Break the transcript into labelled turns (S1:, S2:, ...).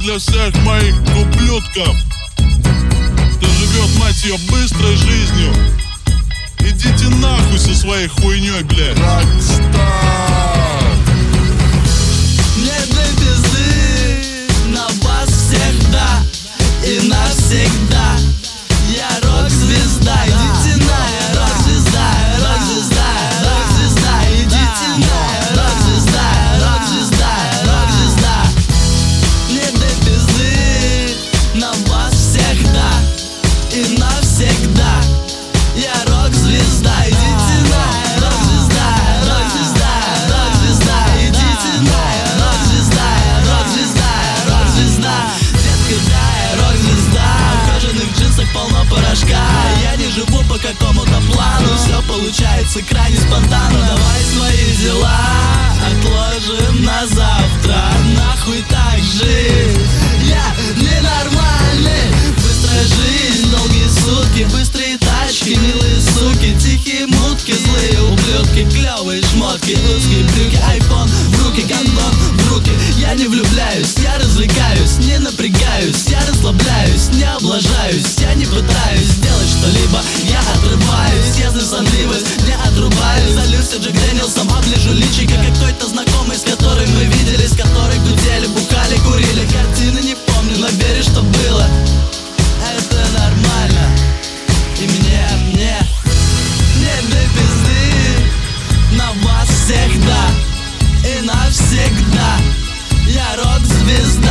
S1: для всех моих ублюдков, кто живет, мать ее, быстрой жизнью. Идите нахуй со своей хуйней, блядь.
S2: Рокстар.
S3: Нет до пизды на вас всех, да, и навсегда. Я рок-звезда, идите на, я рок-звезда, рок-звезда, рок-звезда, идите на, рок-звезда, рок-звезда, рок-звезда. Нет до пизды на вас всех, да, и навсегда. Я рок-звезда, идите на, рок-звезда, рок-звезда, рок-звезда, идите на, рок-звезда, рок-звезда, рок-звезда. Детка, да, я рок-звезда, в кожаных джинсах полно порошка. Я не живу по какому-то плану, все получается крайне спонтанно. Давай свои дела отложим на завтра, нахуй так жить. Я ненормальный, быстрая жизнь, долгие сутки, быстрые тачки, милые суки, тихие мутки, злые ублюдки, клевые шмотки, узкие брюки, айфон в руки, гандон в руки. Я не влюбляюсь, я развлекаюсь, не напрягаюсь, я расслабляюсь, не облажаюсь, я не пытаюсь сделать что-либо, я отрываюсь, если сонливость не отрубаюсь. Залюсь Джек Дэниелсом, оближу личико какой-то знакомый, с которой мы виделись, с которой гудели, бухали, курили. Картины не помню, но верю, что было. Это нормально. И мне нет до пизды на вас всех, да, и навсегда. Я рок-звезда.